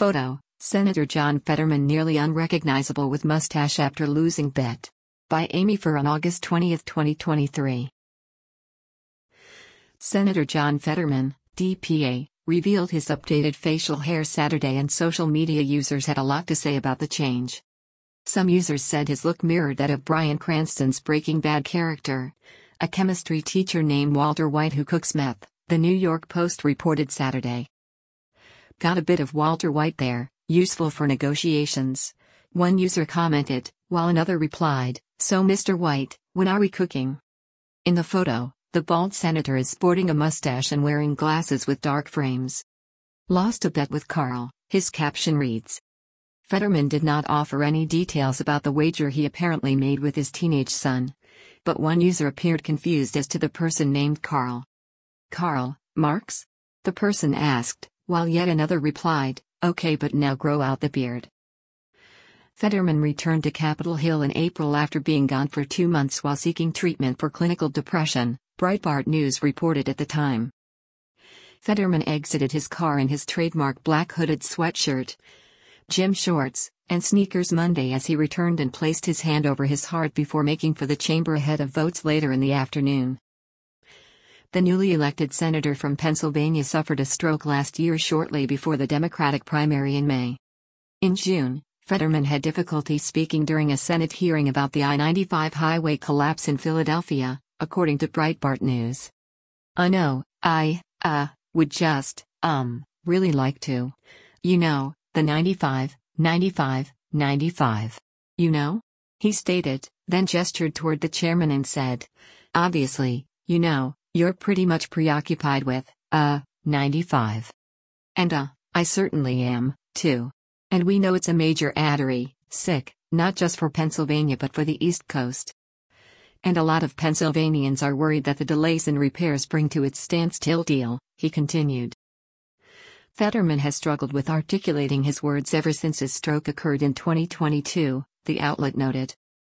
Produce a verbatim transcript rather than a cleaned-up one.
Photo: Senator John Fetterman nearly unrecognizable with mustache after losing bet. By Amy Furr on August twentieth, twenty twenty-three. Senator John Fetterman, D P A, revealed his updated facial hair Saturday, and social media users had a lot to say about the change. Some users said his look mirrored that of Bryan Cranston's Breaking Bad character, a chemistry teacher named Walter White who cooks meth, the New York Post reported Saturday. "Got a bit of Walter White there, useful for negotiations," one user commented, while another replied, "So Mister White, when are we cooking?" In the photo, the bald senator is sporting a mustache and wearing glasses with dark frames. "Lost a bet with Carl," his caption reads. Fetterman did not offer any details about the wager he apparently made with his teenage son, but one user appeared confused as to the person named Carl. "Karl Marx?" the person asked, while yet another replied, "Okay, but now grow out the beard." Fetterman returned to Capitol Hill in April after being gone for two months while seeking treatment for clinical depression, Breitbart News reported at the time. Fetterman exited his car in his trademark black hooded sweatshirt, gym shorts, and sneakers Monday as he returned and placed his hand over his heart before making for the chamber ahead of votes later in the afternoon. The newly elected senator from Pennsylvania suffered a stroke last year shortly before the Democratic primary in May. In June, Fetterman had difficulty speaking during a Senate hearing about the I ninety-five highway collapse in Philadelphia, according to Breitbart News. "I know, I, uh, would just, um, really like to. You know, the ninety-five, ninety-five, ninety-five. You know?" he stated, then gestured toward the chairman and said, "Obviously, you know, you're pretty much preoccupied with, uh, ninety-five. And uh, I certainly am, too. And we know it's a major artery, sick, not just for Pennsylvania but for the East Coast. And a lot of Pennsylvanians are worried that the delays in repairs bring to its standstill deal," he continued. Fetterman has struggled with articulating his words ever since his stroke occurred in twenty twenty-two, the outlet noted.